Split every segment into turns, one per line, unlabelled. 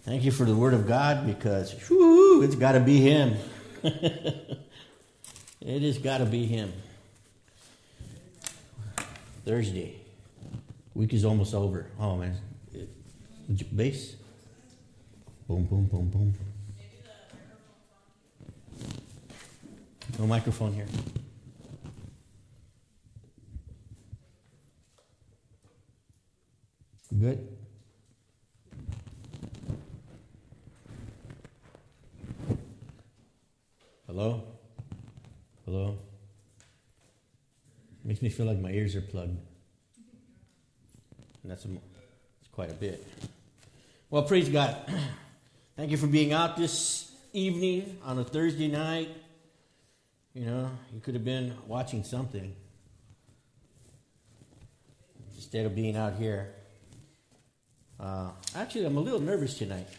Thank you for the Word of God, because whoo, it's got to be Him. It has got to be Him. Thursday. Week is almost over. Oh, man. Bass. Boom, boom, boom, boom. No microphone here. Good? Hello? Hello? Makes me feel like my ears are plugged. And that's quite a bit. Well, praise God. Thank you for being out this evening on a Thursday night. You know, you could have been watching something instead of being out here. Actually, I'm a little nervous tonight.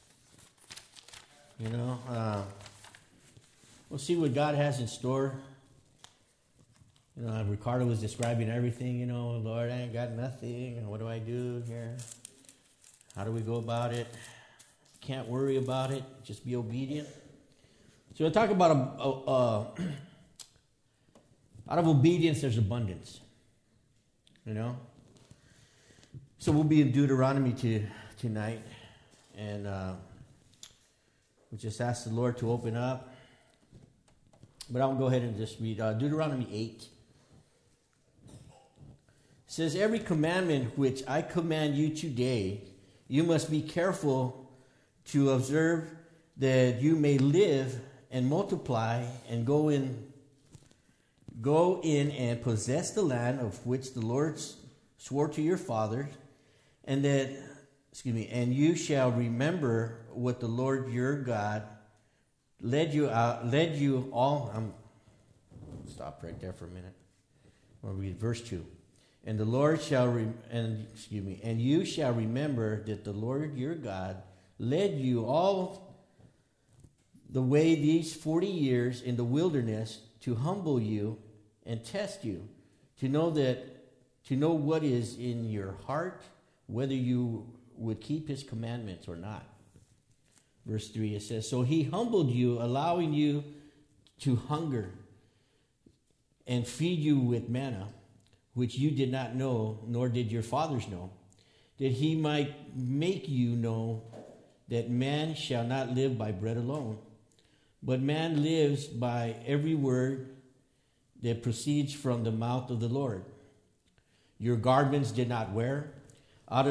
You know, we'll see what God has in store. You know, Ricardo was describing everything, you know, Lord, I ain't got nothing. What do I do here? How do we go about it? Can't worry about it. Just be obedient. So we'll talk about out of obedience, there's abundance. You know? So we'll be in Deuteronomy tonight. And we just ask the Lord to open up. But I'll go ahead and just read Deuteronomy 8. It says, every commandment which I command you today, you must be careful to observe, that you may live and multiply and go in and possess the land of which the Lord swore to your fathers, and you shall remember what the Lord your God led you all. Stop right there for a minute. I'll read verse 2. And the Lord and you shall remember that the Lord your God led you all the way these 40 years in the wilderness to humble you and test you, to know what is in your heart, whether you would keep his commandments or not. Verse 3, it says, so he humbled you, allowing you to hunger and feed you with manna, which you did not know, nor did your fathers know, that he might make you know that man shall not live by bread alone, but man lives by every word that proceeds from the mouth of the Lord. Your garments did not wear out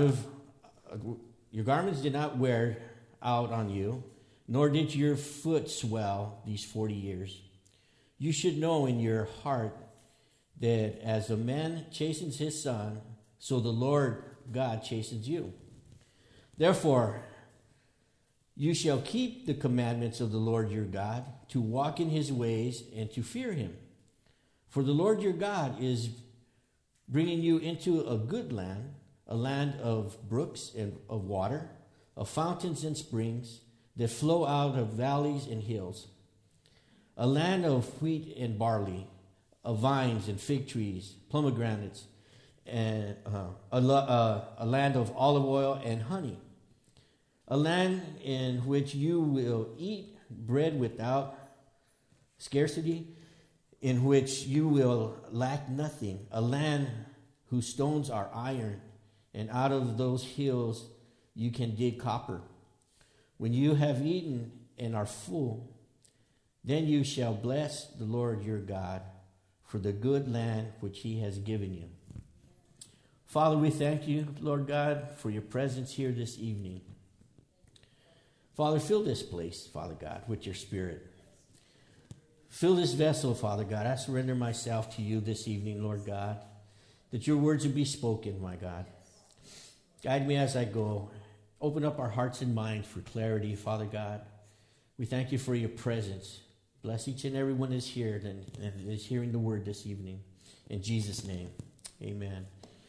on you, nor did your foot swell these 40 years. You should know in your heart that as a man chastens his son, so the Lord God chastens you. Therefore, you shall keep the commandments of the Lord your God, to walk in his ways and to fear him. For the Lord your God is bringing you into a good land, a land of brooks and of water, of fountains and springs that flow out of valleys and hills, a land of wheat and barley, of vines and fig trees, pomegranates, and a land of olive oil and honey, a land in which you will eat bread without scarcity, in which you will lack nothing, a land whose stones are iron, and out of those hills you can dig copper. When you have eaten and are full, then you shall bless the Lord your God for the good land which he has given you. Father, we thank you, Lord God, for your presence here this evening. Father, fill this place, Father God, with your Spirit. Fill this vessel, Father God. I surrender myself to you this evening, Lord God, that your words would be spoken, my God. Guide me as I go. Open up our hearts and minds for clarity, Father God. We thank you for your presence. Bless each and every one is here and is hearing the word this evening. In Jesus' name, amen.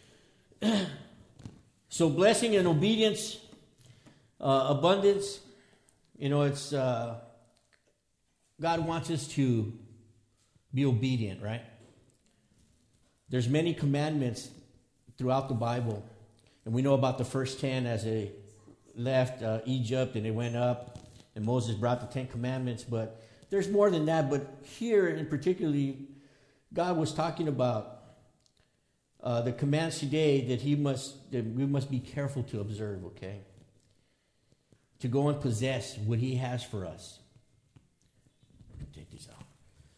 So blessing and obedience, abundance, you know, it's God wants us to be obedient, right? There's many commandments throughout the Bible, and we know about the first 10 as left Egypt and they went up, and Moses brought the 10 Commandments. But there's more than that. But here, in particularly, God was talking about the commands today that we must be careful to observe. Okay, to go and possess what He has for us. Take these out.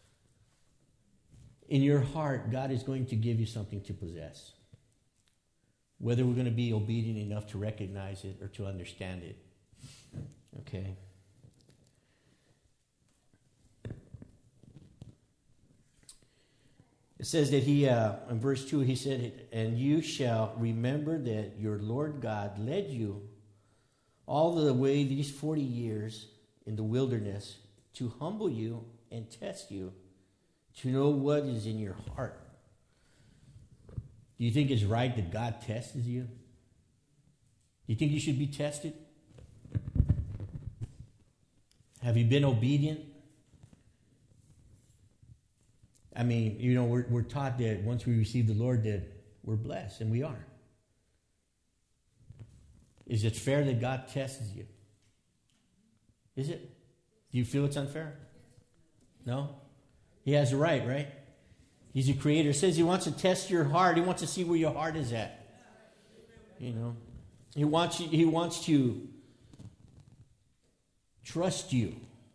In your heart, God is going to give you something to possess. Whether we're going to be obedient enough to recognize it or to understand it. Okay? It says that he, in verse 2, he said, and you shall remember that your Lord God led you all the way these 40 years in the wilderness to humble you and test you, to know what is in your heart. Do you think it's right that God tests you? Do you think you should be tested? Have you been obedient? I mean, you know, we're taught that once we receive the Lord that we're blessed, and we are. Is it fair that God tests you? Is it? Do you feel it's unfair? No? He has a right? He's a creator. It says He wants to test your heart. He wants to see where your heart is at. You know, He wants to trust you.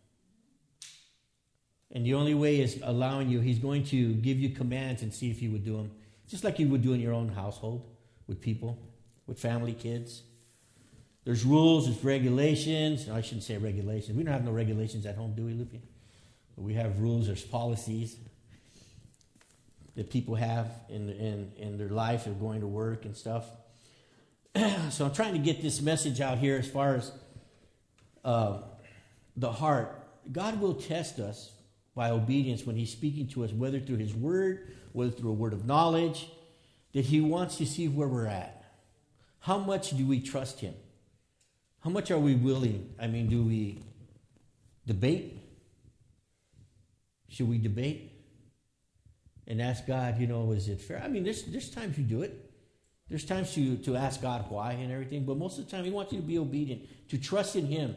And the only way is allowing you. He's going to give you commands and see if you would do them. Just like you would do in your own household with people, with family, kids. There's rules, there's regulations. No, I shouldn't say regulations. We don't have no regulations at home, do we, Lupe? But we have rules, there's policies that people have in their life of going to work and stuff. So I'm trying to get this message out here as far as the heart. God will test us by obedience when He's speaking to us, whether through His word, whether through a word of knowledge, that He wants to see where we're at. How much do we trust Him? How much are we willing? I mean, do we debate? Should we debate? And ask God, you know, is it fair? I mean, there's times you do it. There's times to ask God why and everything. But most of the time, He wants you to be obedient, to trust in Him.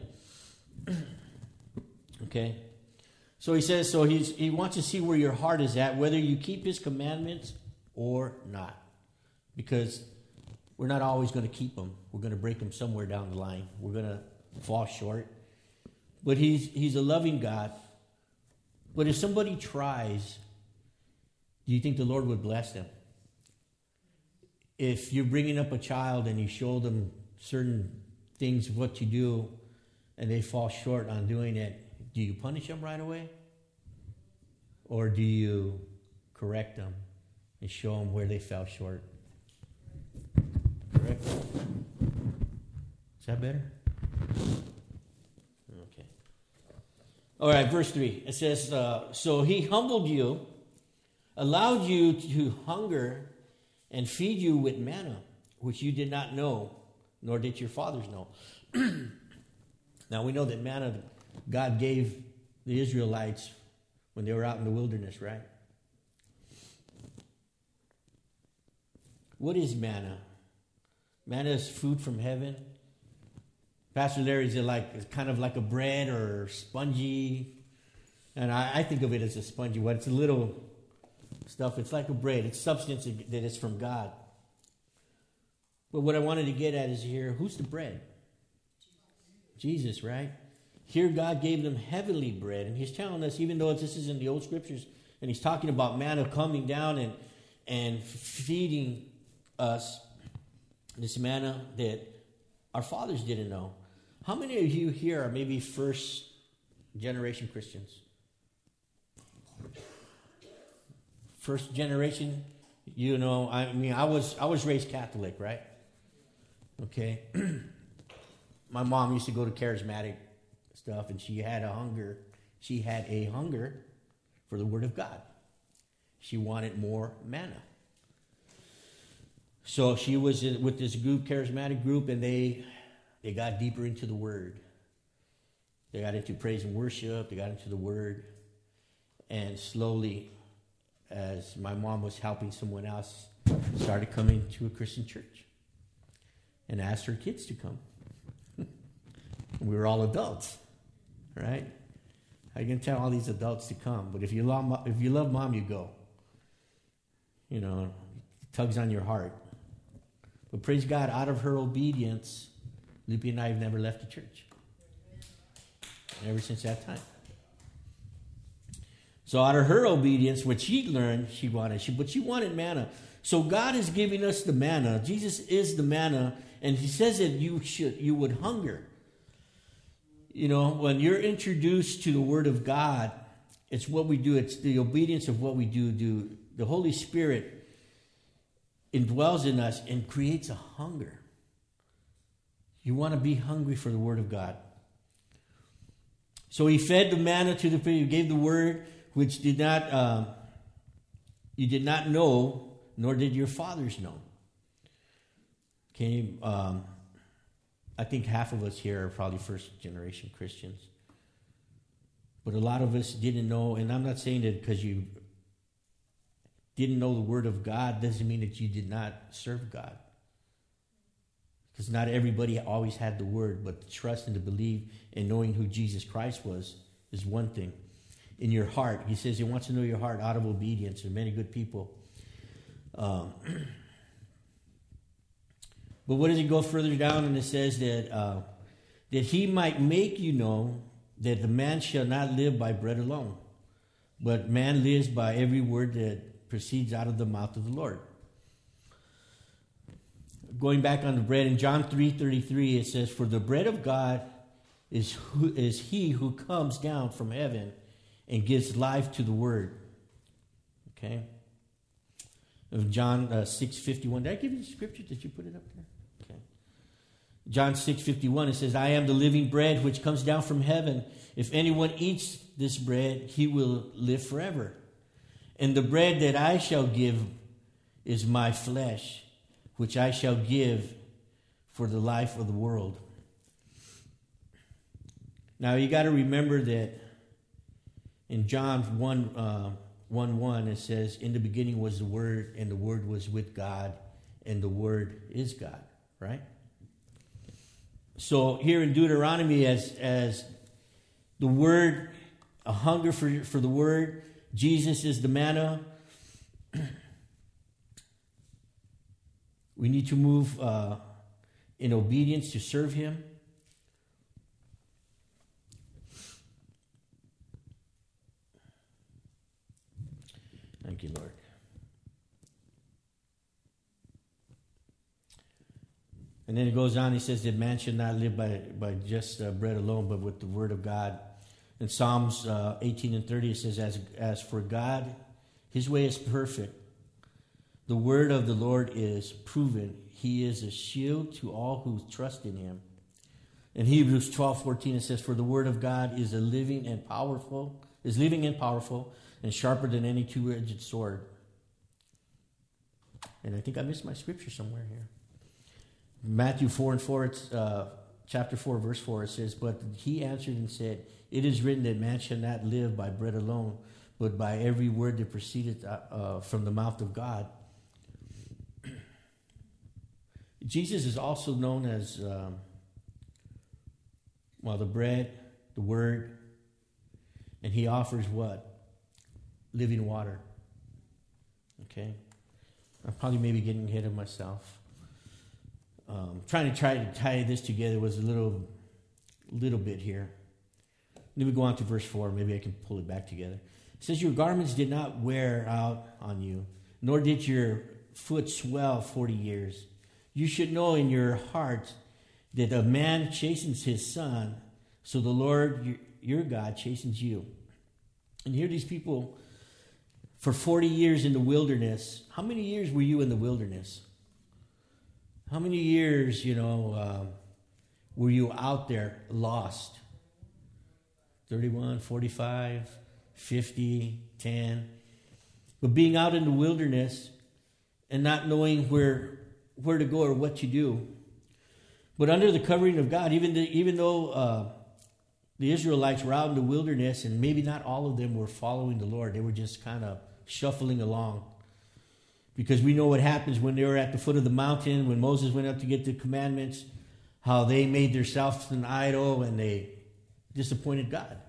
Okay? So He says, He wants to see where your heart is at, whether you keep His commandments or not. Because we're not always going to keep them. We're going to break them somewhere down the line. We're going to fall short. But He's a loving God. But if somebody tries, do you think the Lord would bless them? If you're bringing up a child and you show them certain things of what to do and they fall short on doing it, do you punish them right away? Or do you correct them and show them where they fell short? Correct? Is that better? Okay. All right, verse 3. It says, so He humbled you, allowed you to hunger, and feed you with manna, which you did not know, nor did your fathers know. Now we know that manna God gave the Israelites when they were out in the wilderness, right? What is manna? Manna is food from heaven. Pastor Larry, is it like it's kind of like a bread or spongy? And I think of it as a spongy one. It's a little stuff. It's like a bread. It's substance that is from God. But what I wanted to get at is here, who's the bread? Jesus, right? Here God gave them heavenly bread. And He's telling us, even though this is in the old scriptures, and He's talking about manna coming down and feeding us this manna that our fathers didn't know. How many of you here are maybe first generation Christians? First generation, you know, I mean, I was raised Catholic, right? Okay. My mom used to go to charismatic stuff, and she had a hunger. She had a hunger for the Word of God. She wanted more manna. So she was with this group, charismatic group, and they got deeper into the Word. They got into praise and worship. They got into the Word. And slowly, as my mom was helping someone else, started coming to a Christian church and asked her kids to come. we were all adults, right? I can tell all these adults to come, but if you love mom, you go. You know, it tugs on your heart. But praise God, out of her obedience, Lippy and I have never left the church. Ever since that time. So out of her obedience, what she learned, she wanted manna. So God is giving us the manna. Jesus is the manna, and he says that you would hunger. You know, when you're introduced to the Word of God, it's what we do. It's the obedience of what we do. The Holy Spirit indwells in us and creates a hunger. You want to be hungry for the Word of God. So he fed the manna to the people. He gave the Word, which you did not know, nor did your fathers know. Okay, I think half of us here are probably first-generation Christians. But a lot of us didn't know, and I'm not saying that because you didn't know the Word of God doesn't mean that you did not serve God. Because not everybody always had the Word, but to trust and to believe and knowing who Jesus Christ was is one thing. In your heart, he says he wants to know your heart out of obedience. There are many good people. But what does he go further down? And it says that he might make you know that the man shall not live by bread alone, but man lives by every word that proceeds out of the mouth of the Lord. Going back on the bread, in John 3:33, it says, "For the bread of God is he who comes down from heaven and gives life to the word." Okay? Of John 6:51. Did I give you the scripture? Did you put it up there? Okay. John 6:51, it says, "I am the living bread which comes down from heaven. If anyone eats this bread, he will live forever. And the bread that I shall give is my flesh, which I shall give for the life of the world." Now you got to remember that in John 1:1 it says, "In the beginning was the Word, and the Word was with God, and the Word is God." Right? So here in Deuteronomy, as the Word, a hunger for the Word, Jesus is the manna. We need to move in obedience to serve Him. Thank you, Lord. And then it goes on, he says that man should not live by just bread alone, but with the word of God. In Psalms 18:30, it says, as for God, his way is perfect. The word of the Lord is proven. He is a shield to all who trust in him. In Hebrews 12:14, it says, for the word of God is living and powerful, and sharper than any two-edged sword. And I think I missed my scripture somewhere here. Matthew 4:4, it's chapter 4, verse 4, it says, but he answered and said, it is written that man shall not live by bread alone, but by every word that proceedeth from the mouth of God. Jesus is also known as, the bread, the word, and he offers what? Living water. Okay? I'm probably maybe getting ahead of myself. Trying to tie this together was a little bit here. Let me go on to verse 4. Maybe I can pull it back together. It says, your garments did not wear out on you, nor did your foot swell 40 years. You should know in your heart that a man chastens his son, so the Lord your God chastens you. And here these people, for 40 years in the wilderness. How many years were you in the wilderness? How many years, were you out there lost? 31, 45, 50, 10. But being out in the wilderness and not knowing where to go or what to do. But under the covering of God, even though the Israelites were out in the wilderness, and maybe not all of them were following the Lord, they were just kind of shuffling along. Because we know what happens when they were at the foot of the mountain, when Moses went up to get the commandments, how they made themselves an idol and they disappointed God.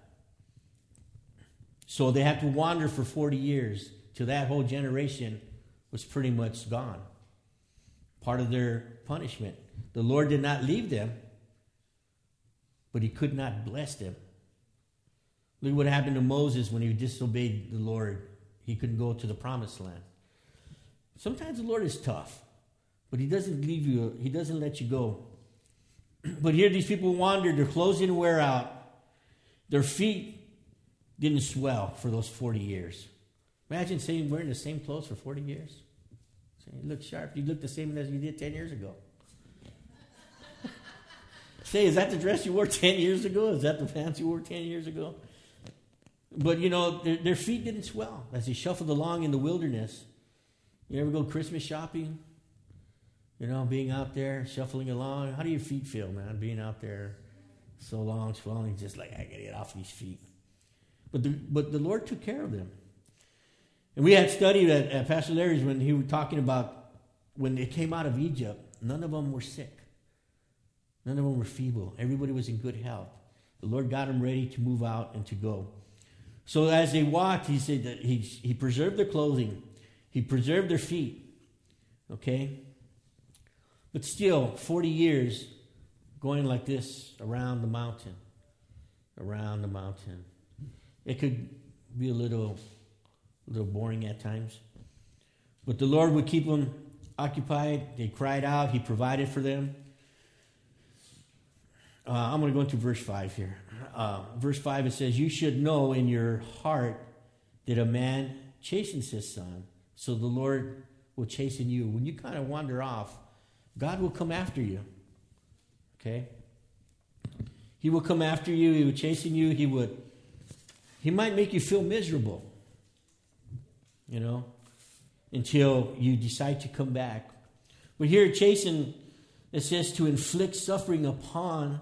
So they had to wander for 40 years till that whole generation was pretty much gone. Part of their punishment. The Lord did not leave them, but he could not bless them. Look what happened to Moses when he disobeyed the Lord. He couldn't go to the promised land. Sometimes the Lord is tough, but he doesn't leave you. He doesn't let you go. But here these people wandered. Their clothes didn't wear out. Their feet didn't swell for those 40 years. Imagine saying wearing the same clothes for 40 years. You look sharp. You look the same as you did 10 years ago. Say, is that the dress you wore 10 years ago? Is that the pants you wore 10 years ago? But, their feet didn't swell as they shuffled along in the wilderness. You ever go Christmas shopping? Being out there, shuffling along. How do your feet feel, man, being out there so long, swelling, just like, I got to get off these feet. But the Lord took care of them. And we had studied at Pastor Larry's when he was talking about when they came out of Egypt, none of them were sick. None of them were feeble. Everybody was in good health. The Lord got them ready to move out and to go. So as they walked, he said that he preserved their clothing. He preserved their feet. Okay? But still, 40 years going like this around the mountain. Around the mountain. It could be a little boring at times. But the Lord would keep them occupied. They cried out. He provided for them. I'm going to go into verse 5 here. Verse 5, it says, you should know in your heart that a man chastens his son, so the Lord will chasten you. When you kind of wander off, God will come after you. Okay? He will come after you. He will chasten you. He might make you feel miserable, until you decide to come back. But here, chasten, it says to inflict suffering upon,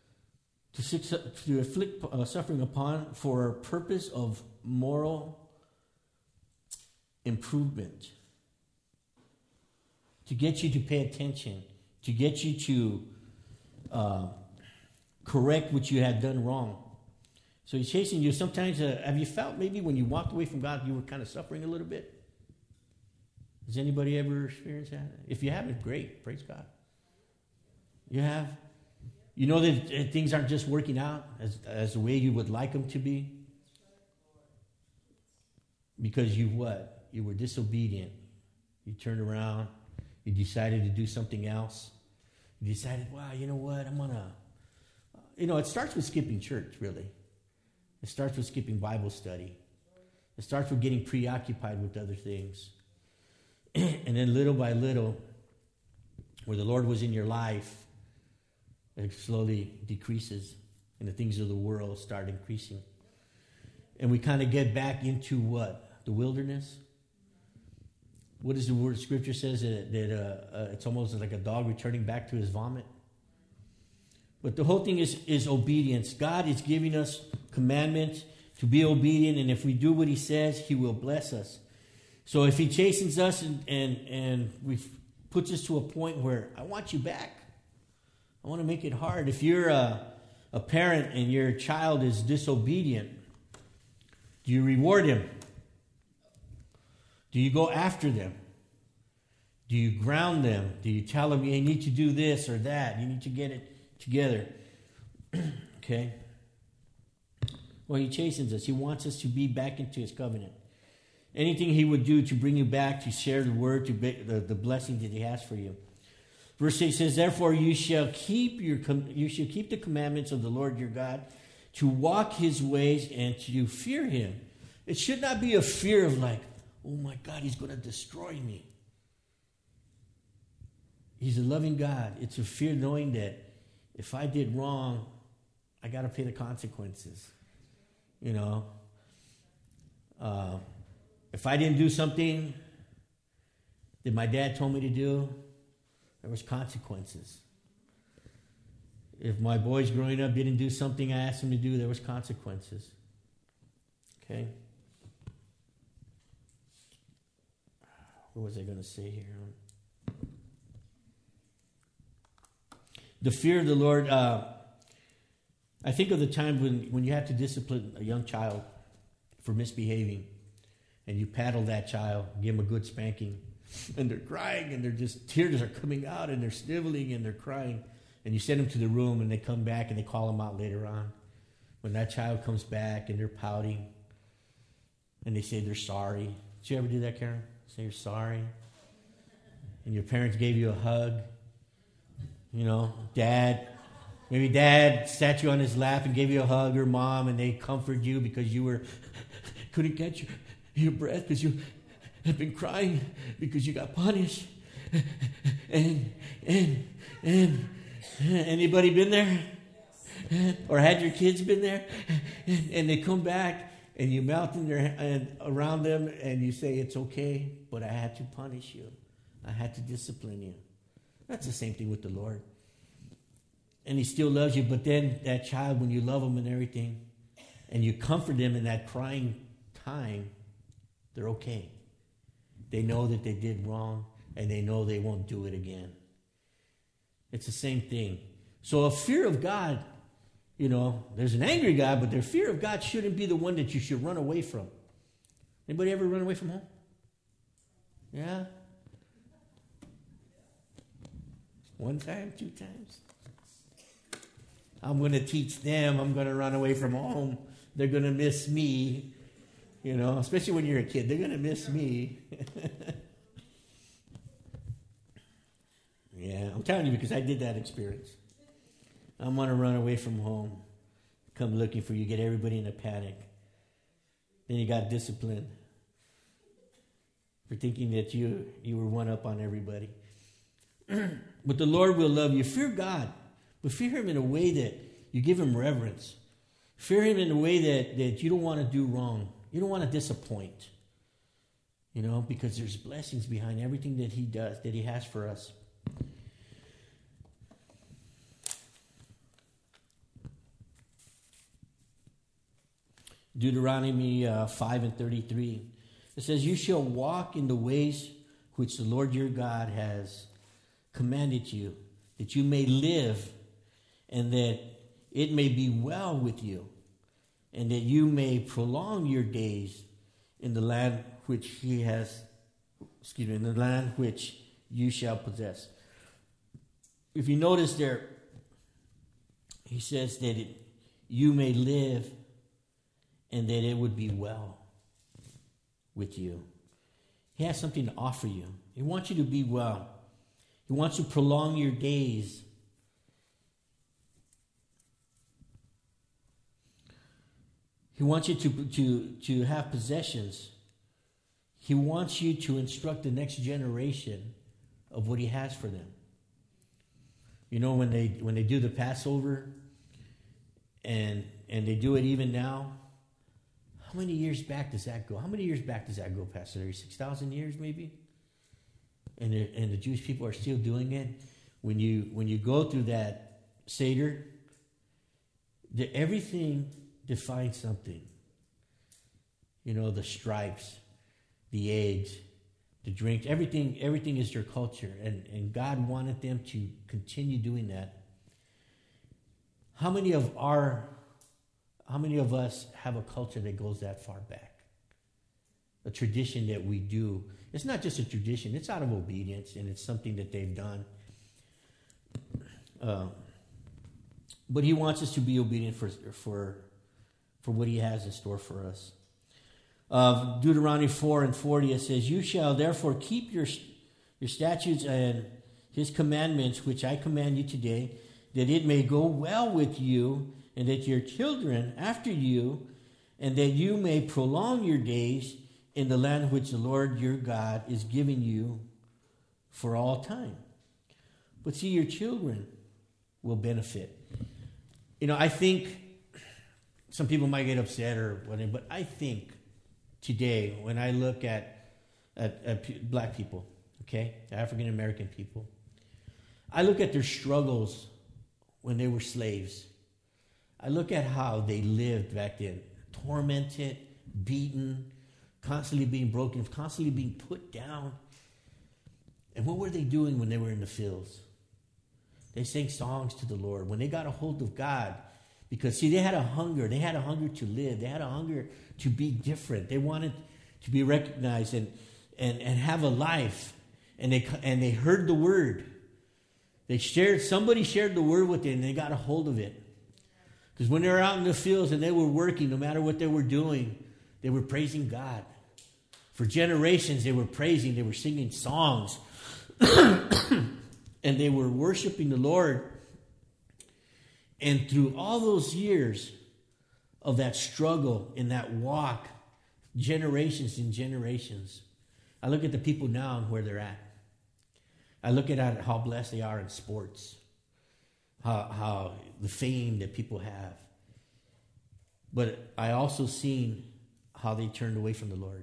to inflict suffering upon for a purpose of moral improvement. To get you to pay attention. To get you to correct what you had done wrong. So he's chasing you. Sometimes, have you felt maybe when you walked away from God, you were kind of suffering a little bit? Has anybody ever experienced that? If you haven't, great. Praise God. You have? You know that things aren't just working out as the way you would like them to be? Because you what? You were disobedient. You turned around. You decided to do something else. You decided, wow, you know what? I'm going to... it starts with skipping church, really. It starts with skipping Bible study. It starts with getting preoccupied with other things. And then little by little, where the Lord was in your life, it slowly decreases. And the things of the world start increasing. And we kind of get back into what? The wilderness? What is the word Scripture says? That it's almost like a dog returning back to his vomit. But the whole thing is obedience. God is giving us commandments to be obedient, and if we do what he says, he will bless us. So if he chastens us and we puts us to a point where I want you back, I want to make it hard. If you're a parent and your child is disobedient, do you reward him? Do you go after them? Do you ground them? Do you tell them, you need to do this or that? You need to get it together. Okay? Well, he chastens us. He wants us to be back into his covenant. Anything he would do to bring you back, to share the word, to the blessing that he has for you. Verse 8 says, therefore you shall keep the commandments of the Lord your God, to walk his ways and to fear him. It should not be a fear of like, oh my God, he's going to destroy me. He's a loving God. It's a fear knowing that if I did wrong, I got to pay the consequences. If I didn't do something that my dad told me to do, there was consequences. If my boys growing up didn't do something I asked them to do, there was consequences. Okay? What was I going to say here? The fear of the Lord, I think of the time when you have to discipline a young child for misbehaving, and you paddle that child, give them a good spanking, and they're crying, and they're just, tears are coming out, and they're sniveling, and they're crying, and you send them to the room, and they come back, and they call them out later on. When that child comes back, and they're pouting, and they say they're sorry. Did you ever do that, Karen? Say you're sorry? And your parents gave you a hug. You know, maybe dad sat you on his lap and gave you a hug, or mom, and they comforted you because you couldn't get your breath because you had been crying because you got punished. And anybody been there? Or had your kids been there? And they come back and you mouth in their and around them and you say, it's okay, but I had to punish you. I had to discipline you. That's the same thing with the Lord. And he still loves you, but then that child, when you love them and everything, and you comfort them in that crying time, they're okay. They know that they did wrong, and they know they won't do it again. It's the same thing. So a fear of God, you know, there's an angry God, but their fear of God shouldn't be the one that you should run away from. Anybody ever run away from home? Yeah? One time, 2 times. I'm going to teach them. I'm going to run away from home. They're going to miss me. You know, especially when you're a kid. They're going to miss me. Yeah, I'm telling you because I did that experience. I'm going to run away from home. Come looking for you. Get everybody in a panic. Then you got disciplined for thinking that you were one up on everybody. But the Lord will love you. Fear God, but fear him in a way that you give him reverence. Fear him in a way that you don't want to do wrong. You don't want to disappoint. You know, because there's blessings behind everything that he does, that he has for us. Deuteronomy 5:33. It says, you shall walk in the ways which the Lord your God has commanded you, that you may live, and that it may be well with you, and that you may prolong your days in the land which in the land which you shall possess. If you notice there, he says that you may live, and that it would be well with you. He has something to offer you. He wants you to be well. He wants to prolong your days. He wants you to have possessions. He wants you to instruct the next generation of what he has for them. You know, when they do the Passover, and they do it even now, how many years back does that go? How many years back does that go, Pastor Larry? 6,000 years maybe? And the Jewish people are still doing it. When you go through that Seder, everything defines something. You know, the stripes, the eggs, the drinks, everything is their culture. And God wanted them to continue doing that. How many of us have a culture that goes that far back? A tradition that we do. It's not just a tradition. It's out of obedience, and it's something that they've done. But he wants us to be obedient for what he has in store for us. Deuteronomy 4:40, it says, you shall therefore keep your statutes and his commandments, which I command you today, that it may go well with you, and that your children after you, and that you may prolong your days in the land which the Lord your God is giving you for all time. But see, your children will benefit. You know, I think some people might get upset or whatever, but I think today, when I look at black people, okay, African American people, I look at their struggles when they were slaves. I look at how they lived back then, tormented, beaten, constantly being broken, constantly being put down. And what were they doing when they were in the fields? They sang songs to the Lord. When they got a hold of God, because, see, they had a hunger. They had a hunger to live. They had a hunger to be different. They wanted to be recognized and have a life. And they heard the word. Somebody shared the word with them, and they got a hold of it. Because when they were out in the fields and they were working, no matter what they were doing, they were praising God. For generations, they were praising. They were singing songs. And they were worshiping the Lord. And through all those years of that struggle and that walk, generations and generations, I look at the people now and where they're at. I look at how blessed they are in sports, how the fame that people have. But I also seen how they turned away from the Lord.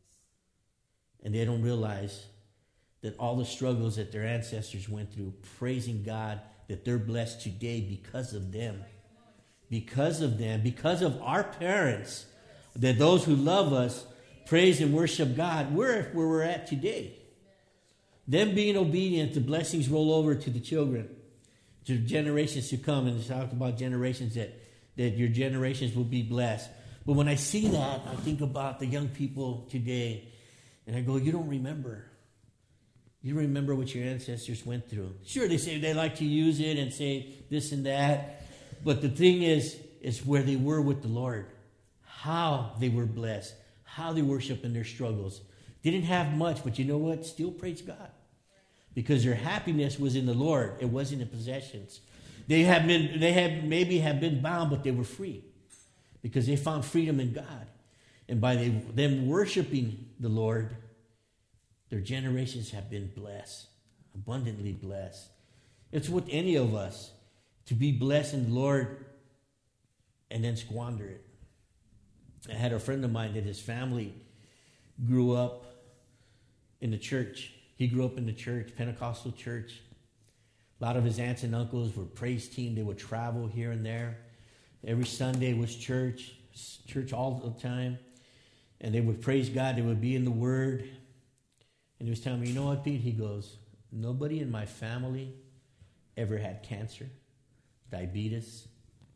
And they don't realize that all the struggles that their ancestors went through, praising God, that they're blessed today because of them. Because of them, because of our parents, that those who love us praise and worship God. We're where we're at today. Them being obedient, the blessings roll over to the children, to generations to come. And it's talked about generations that your generations will be blessed. But when I see that, I think about the young people today, and I go, you don't remember. You don't remember what your ancestors went through. Sure, they say they like to use it and say this and that. But the thing is where they were with the Lord. How they were blessed. How they worship in their struggles. Didn't have much, but you know what? Still praise God. Because their happiness was in the Lord. It wasn't in possessions. They maybe have been bound, but they were free. Because they found freedom in God. And by them worshiping the Lord, their generations have been blessed. Abundantly blessed. It's with any of us to be blessed in the Lord and then squander it. I had a friend of mine that his family grew up in the church. He grew up in the church, Pentecostal church. A lot of his aunts and uncles were praise team. They would travel here and there. Every Sunday was church all the time. And they would praise God. They would be in the Word. And he was telling me, you know what, Pete? He goes, nobody in my family ever had cancer, diabetes.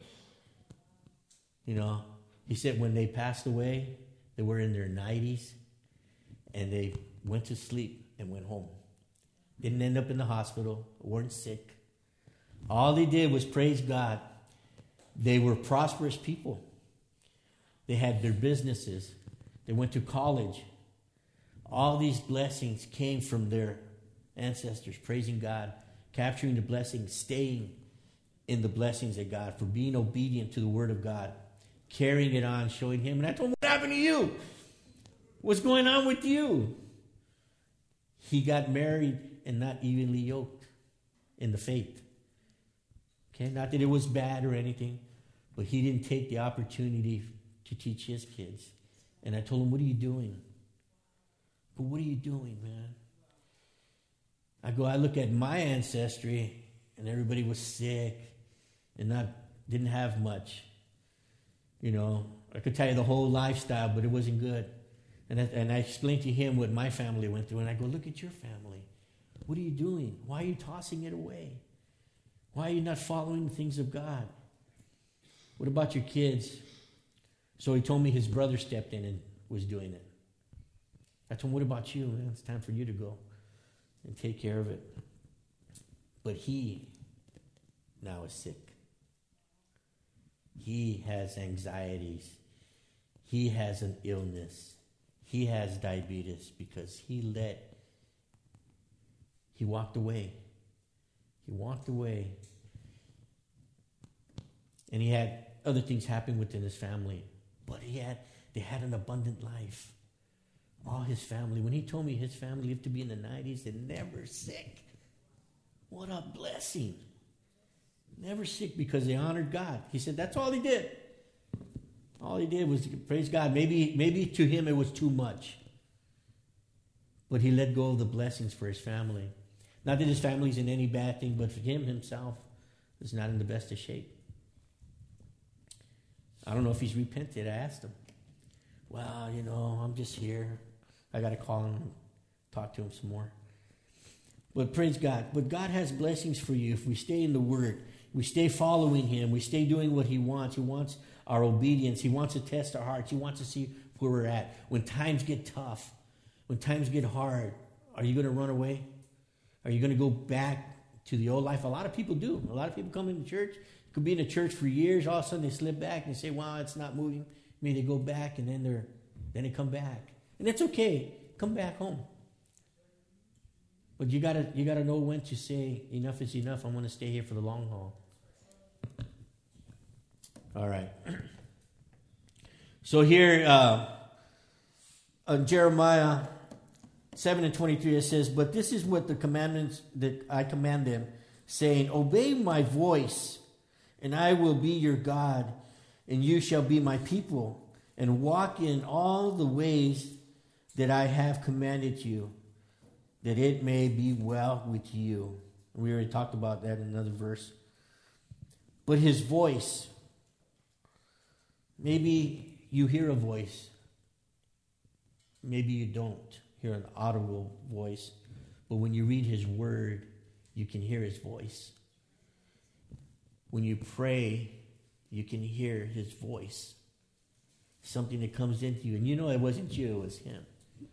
You know, he said when they passed away, they were in their 90s. And they went to sleep and went home. Didn't end up in the hospital, weren't sick. All they did was praise God. They were prosperous people. They had their businesses. They went to college. All these blessings came from their ancestors, praising God, capturing the blessings, staying in the blessings of God, for being obedient to the Word of God, carrying it on, showing Him. And I told him, what happened to you? What's going on with you? He got married and not evenly yoked in the faith. Okay, not that it was bad or anything, but he didn't take the opportunity to teach his kids. And I told him, what are you doing? But what are you doing, man? I look at my ancestry, and everybody was sick and didn't have much. You know, I could tell you the whole lifestyle, but it wasn't good. And I explained to him what my family went through, and I go, look at your family. What are you doing? Why are you tossing it away? Why are you not following the things of God? What about your kids? So he told me his brother stepped in and was doing it. I told him, what about you, man? It's time for you to go and take care of it. But he now is sick. He has anxieties. He has an illness. He has diabetes because he walked away. He walked away. And he had other things happen within his family. But they had an abundant life. All his family. When he told me his family lived to be in the 90s and never sick. What a blessing. Never sick because they honored God. He said that's all he did. All he did was praise God. Maybe to him it was too much. But he let go of the blessings for his family. Not that his family's in any bad thing, but for him himself is not in the best of shape. I don't know if he's repented. I asked him. Well, I'm just here. I got to call him and talk to him some more. But praise God. But God has blessings for you if we stay in the Word. We stay following Him. We stay doing what He wants. He wants our obedience. He wants to test our hearts. He wants to see where we're at. When times get tough, when times get hard, are you going to run away? Are you going to go back to the old life? A lot of people do. A lot of people come into church, could be in a church for years. All of a sudden they slip back and say, wow, it's not moving. Maybe they go back and then they come back. And that's okay. Come back home. But you gotta know when to say enough is enough. I want to stay here for the long haul. All right. So here, Jeremiah 7:23, it says, "But this is what the commandments that I command them, saying, Obey my voice, and I will be your God, and you shall be my people, and walk in all the ways that I have commanded you, that it may be well with you." We already talked about that in another verse. But his voice, maybe you hear a voice. Maybe you don't hear an audible voice. But when you read his word, you can hear his voice. When you pray, you can hear his voice. Something that comes into you. And you know it wasn't you, it was him.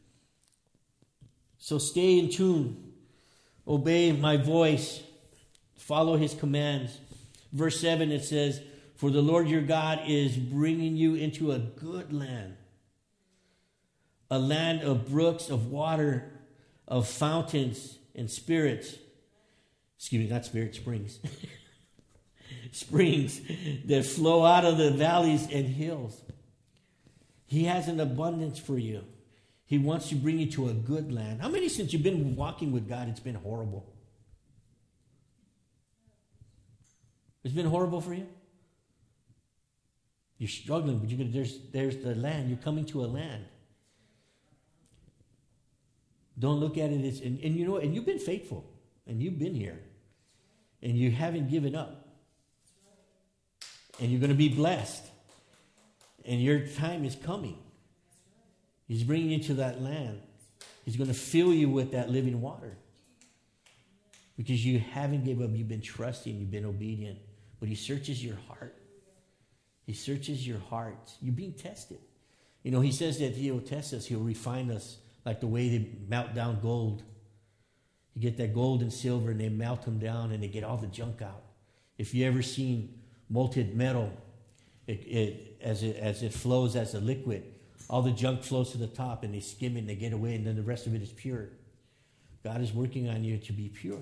So stay in tune. Obey my voice. Follow his commands. Verse 7, it says, "For the Lord your God is bringing you into a good land, a land of brooks, of water, of fountains and springs." Springs that flow out of the valleys and hills. He has an abundance for you. He wants to bring you to a good land. How many, since you've been walking with God, it's been horrible? It's been horrible for you? You're struggling, but there's the land. You're coming to a land. Don't look at it as, and you know, and you've been faithful, and you've been here, and you haven't given up. And you're going to be blessed. And your time is coming. He's bringing you to that land. He's going to fill you with that living water. Because you haven't given up. You've been trusting. You've been obedient. But he searches your heart. He searches your heart. You're being tested. You know, he says that he'll test us. He'll refine us like the way they melt down gold. You get that gold and silver and they melt them down and they get all the junk out. If you ever seen molten metal, as it flows as a liquid, all the junk flows to the top and they skim it and they get away and then the rest of it is pure. God is working on you to be pure.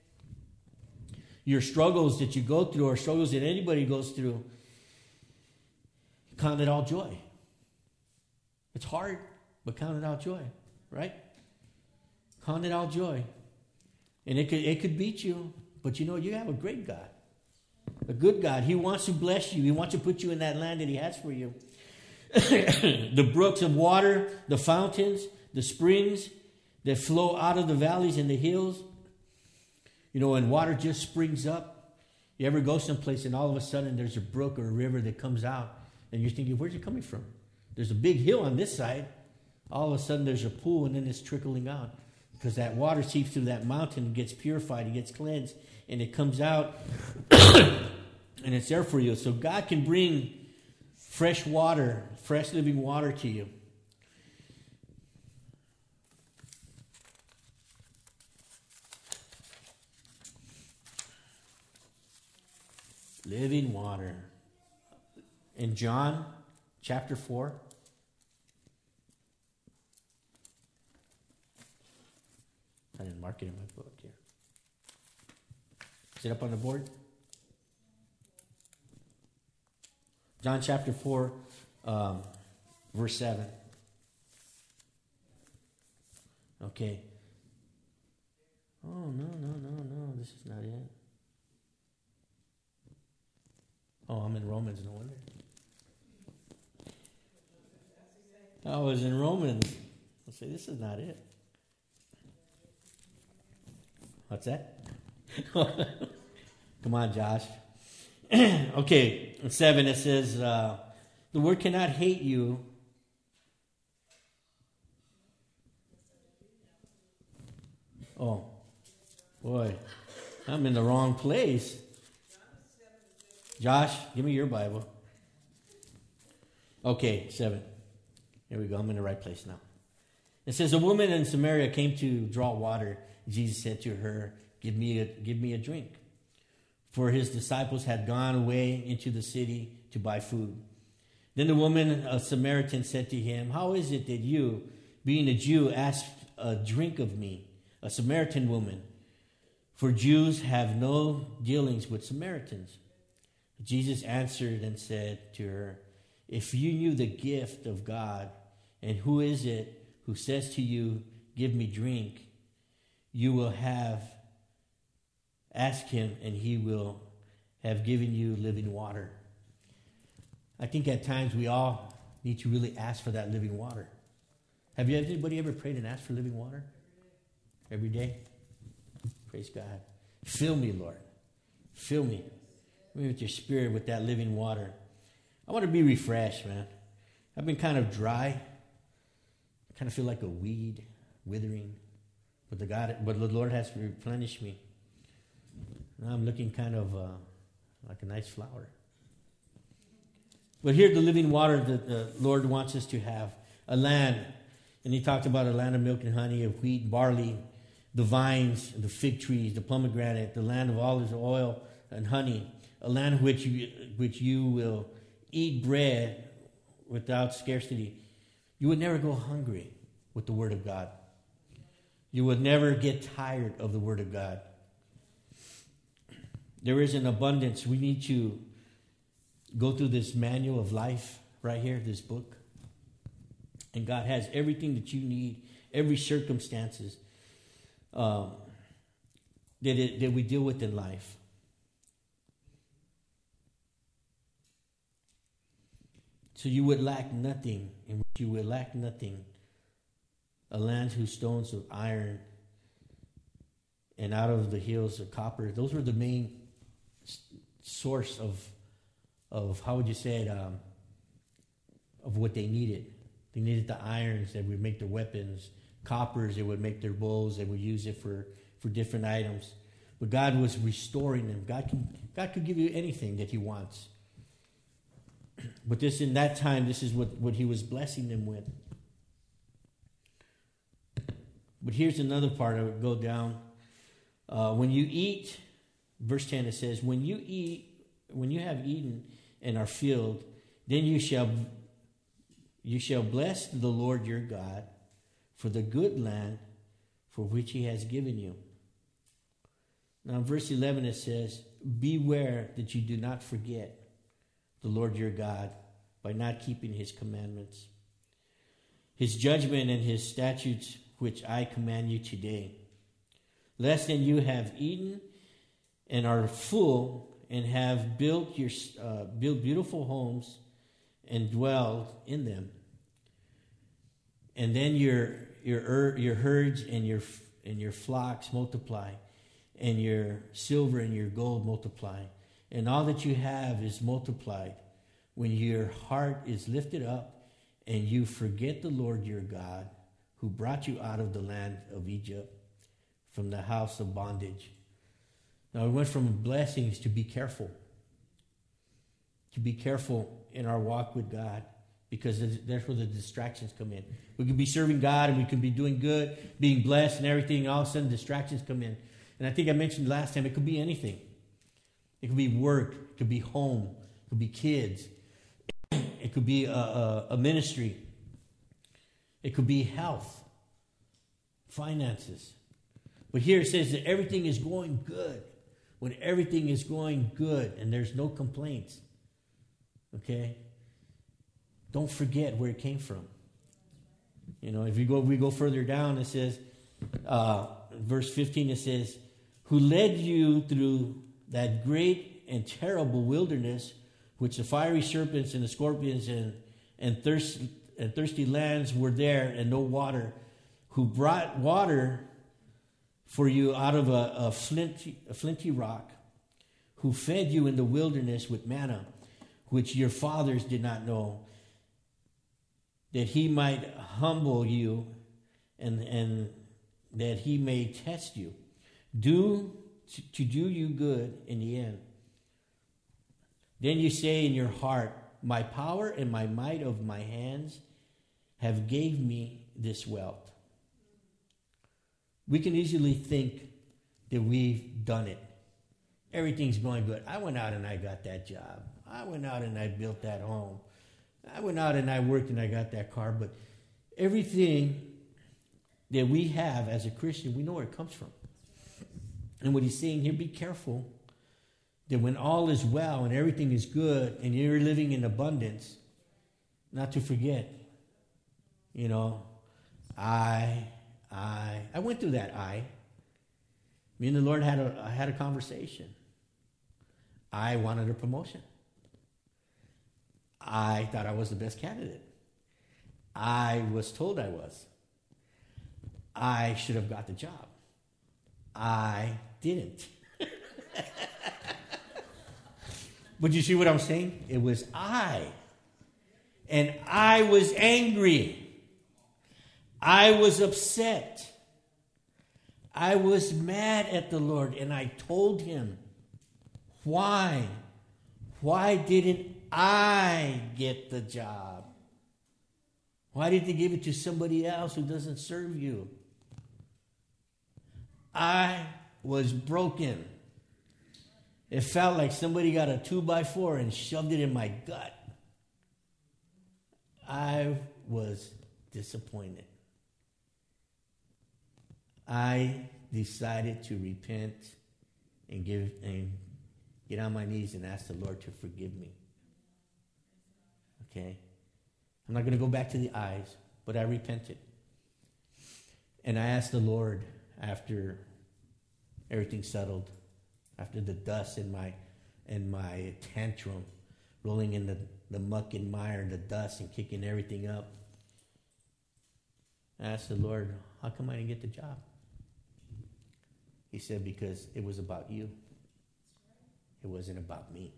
Your struggles that you go through or struggles that anybody goes through, count it all joy. It's hard, but count it all joy, right? Count it all joy. And it could beat you, but you know, you have a great God. A good God. He wants to bless you. He wants to put you in that land that he has for you. The brooks of water, the fountains, the springs that flow out of the valleys and the hills. You know, when water just springs up, you ever go someplace and all of a sudden there's a brook or a river that comes out and you're thinking, where's it coming from? There's a big hill on this side. All of a sudden there's a pool and then it's trickling out because that water seeps through that mountain and gets purified, it gets cleansed, and it comes out and it's there for you. So God can bring fresh water, fresh living water to you. Living water. In John chapter 4. I didn't mark it in my book here. Is it up on the board? John chapter 4, verse 7. Okay. Oh, no. This is not it. Oh, I'm in Romans, no wonder. I was in Romans. I'll say, this is not it. What's that? Come on, Josh. Okay, in 7 it says, the word cannot hate you. Oh, Boy, I'm in the wrong place. Josh, give me your Bible. Okay, 7. Here we go. I'm in the right place now. It says, a woman in Samaria came to draw water. Jesus said to her, give me a drink. For his disciples had gone away into the city to buy food. Then the woman, a Samaritan, said to him, how is it that you, being a Jew, ask a drink of me, a Samaritan woman? For Jews have no dealings with Samaritans. Jesus answered and said to her, if you knew the gift of God, and who is it who says to you, give me drink, you will have asked him, and he will have given you living water. I think at times we all need to really ask for that living water. Have anybody ever prayed and asked for living water? Every day? Praise God. Fill me, Lord. Fill me. Fill me with your spirit, with that living water. I want to be refreshed, man. I've been kind of dry. I kind of feel like a weed, withering. But the Lord has replenished me. Now I'm looking kind of like a nice flower. But here, the living water that the Lord wants us to have. A land. And he talked about a land of milk and honey, of wheat, barley, the vines, the fig trees, the pomegranate, the land of olives, oil, and honey. A land which you will eat bread without scarcity. You would never go hungry with the Word of God. You would never get tired of the Word of God. There is an abundance. We need to go through this manual of life right here, this book. And God has everything that you need, every circumstances that we deal with in life. So you would lack nothing, in which you would lack nothing. A land whose stones of iron and out of the hills of copper. Those were the main source of how would you say it, of what they needed. They needed the irons that would make their weapons, coppers that would make their bowls, they would use it for different items. But God was restoring them. God could give you anything that he wants. But in that time, this is what he was blessing them with. But here's another part. I would go down. When you eat, verse 10, it says, when you have eaten and are filled, then you shall bless the Lord your God for the good land for which he has given you. Now in verse 11 it says, beware that you do not forget the Lord your God by not keeping his commandments, his judgment and his statutes which I command you today. Lest then you have eaten and are full and have built beautiful homes and dwelled in them. And then your herds and your flocks multiply, and your silver and your gold multiply, and all that you have is multiplied when your heart is lifted up and you forget the Lord your God, who brought you out of the land of Egypt, from the house of bondage. Now we went from blessings to be careful. To be careful in our walk with God, because that's where the distractions come in. We could be serving God and we could be doing good, being blessed and everything, and all of a sudden distractions come in. And I think I mentioned last time, it could be anything. It could be work, it could be home, it could be kids, it could be a ministry, it could be health, finances. But here it says that everything is going good. When everything is going good and there's no complaints, okay, don't forget where it came from. You know, if we go further down, it says, verse 15, it says, who led you through that great and terrible wilderness, which the fiery serpents and the scorpions and thirsty lands were there, and no water, who brought water for you out of a flinty rock, who fed you in the wilderness with manna, which your fathers did not know, that he might humble you and that he may test you, to do you good in the end. Then you say in your heart, my power and my might of my hands have gave me this wealth. We can easily think that we've done it. Everything's going good. I went out and I got that job. I went out and I built that home. I went out and I worked and I got that car. But everything that we have as a Christian, we know where it comes from. And what he's saying here, be careful that when all is well and everything is good and you're living in abundance, not to forget, you know, I went through that. Me and the Lord had a conversation. I wanted a promotion. I thought I was the best candidate. I was told I was. I should have got the job. I didn't. But you see what I'm saying? It was I. And I was angry. I was upset. I was mad at the Lord. And I told him, why? Why didn't I get the job? Why did they give it to somebody else who doesn't serve you? I was broken. It felt like somebody got a 2x4 and shoved it in my gut. I was disappointed. I decided to repent and get on my knees and ask the Lord to forgive me. Okay? I'm not going to go back to the eyes, but I repented. And I asked the Lord after everything settled, after the dust in my tantrum, rolling in the muck and mire and the dust and kicking everything up. I asked the Lord, how come I didn't get the job? He said, because it was about you. It wasn't about me.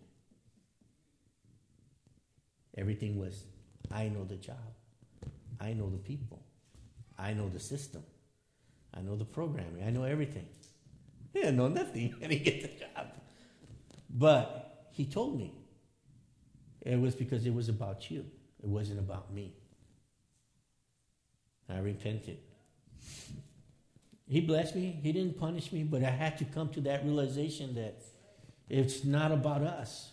Everything was, I know the job. I know the people. I know the system. I know the programming. I know everything. I didn't know nothing. I didn't get the job. But he told me it was because it was about you. It wasn't about me. I repented. He blessed me. He didn't punish me, but I had to come to that realization that it's not about us.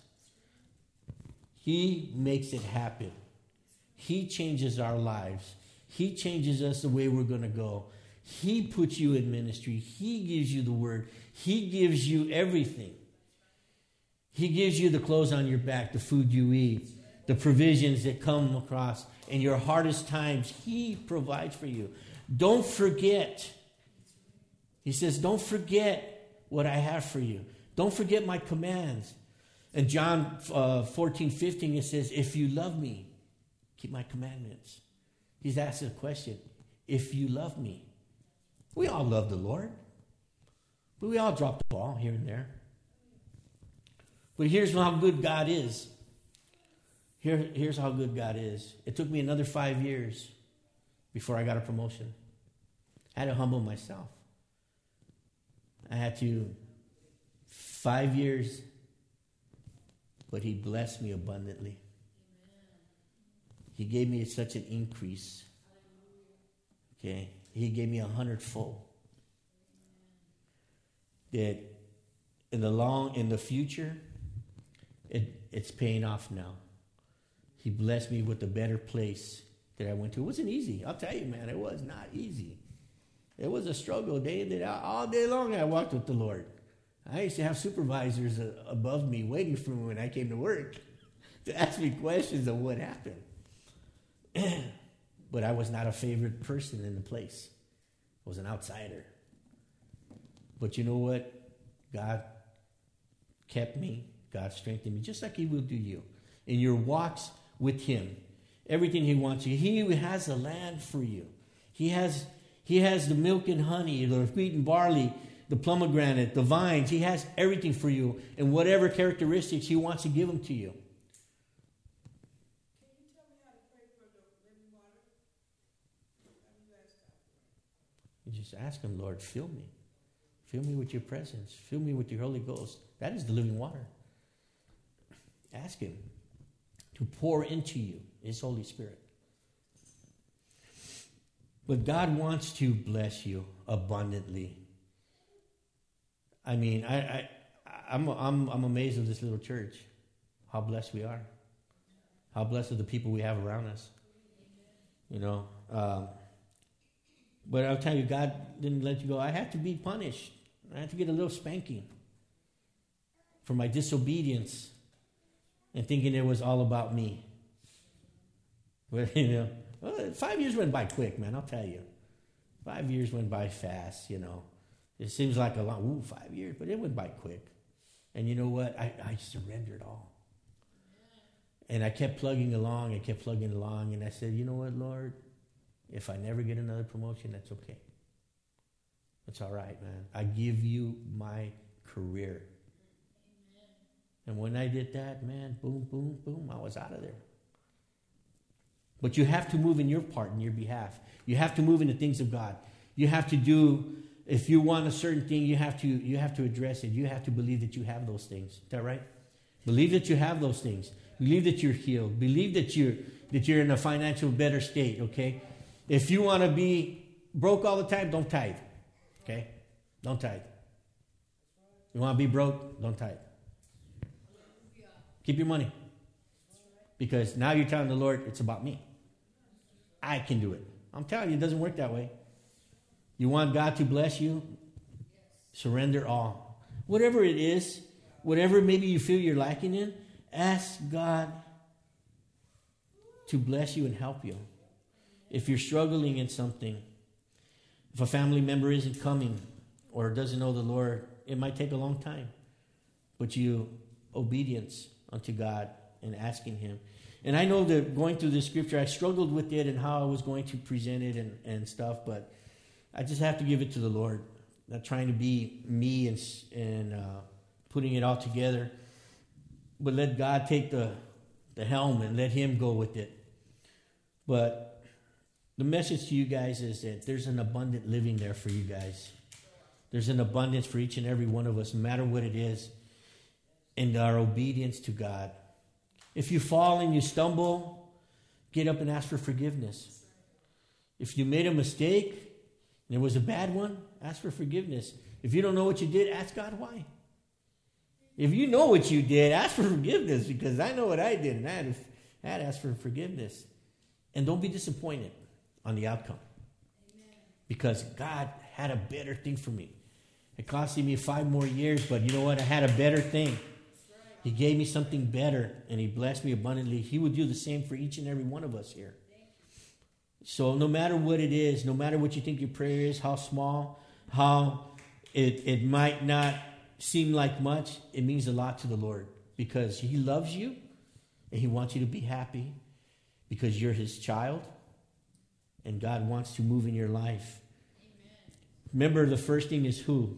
He makes it happen. He changes our lives. He changes us the way we're going to go. He puts you in ministry. He gives you the word. He gives you everything. He gives you the clothes on your back, the food you eat, the provisions that come across in your hardest times. He provides for you. Don't forget. He says, don't forget what I have for you. Don't forget my commands. In John 14:15, it says, if you love me, keep my commandments. He's asking a question. If you love me. We all love the Lord. But we all drop the ball here and there. But here's how good God is. Here's how good God is. It took me another 5 years before I got a promotion. I had to humble myself. I had to 5 years, but he blessed me abundantly. He gave me such an increase. Okay, he gave me 100-fold. That in the future, it's paying off now. He blessed me with a better place that I went to. It wasn't easy. I'll tell you, man, it was not easy. It was a struggle day in, day out. All day long I walked with the Lord. I used to have supervisors above me waiting for me when I came to work to ask me questions of what happened. But I was not a favorite person in the place. I was an outsider. But you know what? God kept me. God strengthened me, just like he will do you. In your walks with him, everything he wants you. He has a land for you. He has the milk and honey, the wheat and barley, the pomegranate, the vines. He has everything for you. And whatever characteristics he wants to give them to you.
Can you tell me how to pray for the living water? How do you ask that for?
You just ask him, Lord, fill me. Fill me with your presence. Fill me with your Holy Ghost. That is the living water. Ask him to pour into you his Holy Spirit. But God wants to bless you abundantly. I mean, I'm amazed at this little church, how blessed we are. How blessed are the people we have around us. You know. But I'll tell you, God didn't let you go. I had to be punished. I had to get a little spanking for my disobedience and thinking it was all about me. But, you know, well, 5 years went by quick, man, I'll tell you. 5 years went by fast, you know. It seems like a long, 5 years, but it went by quick. And you know what? I surrendered all. And I kept plugging along, and I said, you know what, Lord? If I never get another promotion, that's okay. That's all right, man. I give you my career. Amen. And when I did that, man, boom, boom, boom, I was out of there. But you have to move in your part, in your behalf. You have to move in the things of God. You have to do, if you want a certain thing, you have to address it. You have to believe that you have those things. Is that right? Believe that you have those things. Believe that you're healed. Believe that you're in a financial better state, okay? If you want to be broke all the time, don't tithe. Okay? Don't tithe. You want to be broke? Don't tithe. Keep your money. Because now you're telling the Lord, it's about me. I can do it. I'm telling you, it doesn't work that way. You want God to bless you? Surrender all. Whatever it is, whatever maybe you feel you're lacking in, ask God to bless you and help you. If you're struggling in something, if a family member isn't coming or doesn't know the Lord, it might take a long time. But obedience unto God and asking him. And I know that going through this scripture, I struggled with it and how I was going to present it and stuff, but I just have to give it to the Lord. Not trying to be me and putting it all together, but let God take the helm and let him go with it. But the message to you guys is that there's an abundant living there for you guys. There's an abundance for each and every one of us, no matter what it is, and our obedience to God. If you fall and you stumble, get up and ask for forgiveness. If you made a mistake and it was a bad one, ask for forgiveness. If you don't know what you did, ask God why. If you know what you did, ask for forgiveness, because I know what I did, and I had to ask for forgiveness. And don't be disappointed on the outcome. Amen. Because God had a better thing for me. It costed me 5 more years, but you know what? I had a better thing. Right. He gave me something better, and he blessed me abundantly. He would do the same for each and every one of us here. So no matter what it is, no matter what you think your prayer is, how small, how it might not seem like much, it means a lot to the Lord, because he loves you and he wants you to be happy because you're his child. And God wants to move in your life. Amen. Remember, the first thing is who?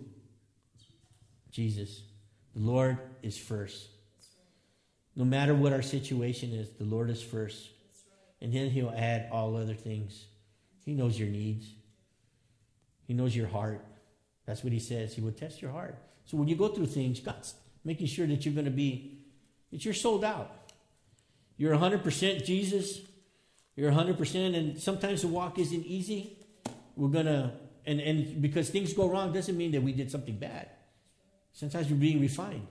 Jesus. The Lord is first. No matter what our situation is, the Lord is first. And then he'll add all other things. He knows your needs. He knows your heart. That's what he says. He will test your heart. So when you go through things, God's making sure that you're going to be, that you're sold out. You're 100% Jesus. You're 100%, and sometimes the walk isn't easy. We're going to, and because things go wrong doesn't mean that we did something bad. Sometimes we're being refined.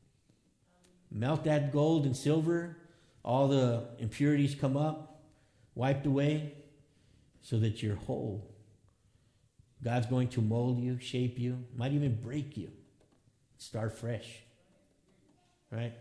Melt that gold and silver, all the impurities come up, wiped away, so that you're whole. God's going to mold you, shape you, might even break you. Start fresh. Right?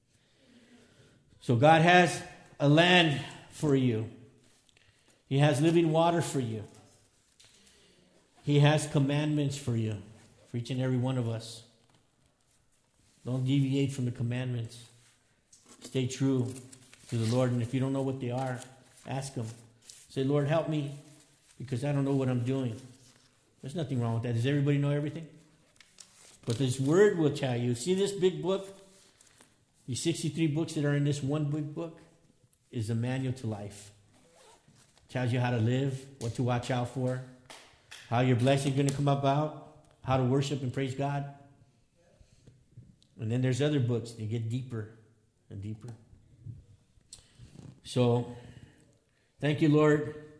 So God has a land for you. He has living water for you. He has commandments for you, for each and every one of us. Don't deviate from the commandments. Stay true to the Lord. And if you don't know what they are, ask him. Say, Lord, help me, because I don't know what I'm doing. There's nothing wrong with that. Does everybody know everything? But this word will tell you. See this big book? These 63 books that are in this one big book is a manual to life. Tells you how to live, what to watch out for, how your blessing is going to come about, how to worship and praise God. And then there's other books that get deeper and deeper. So, thank you, Lord.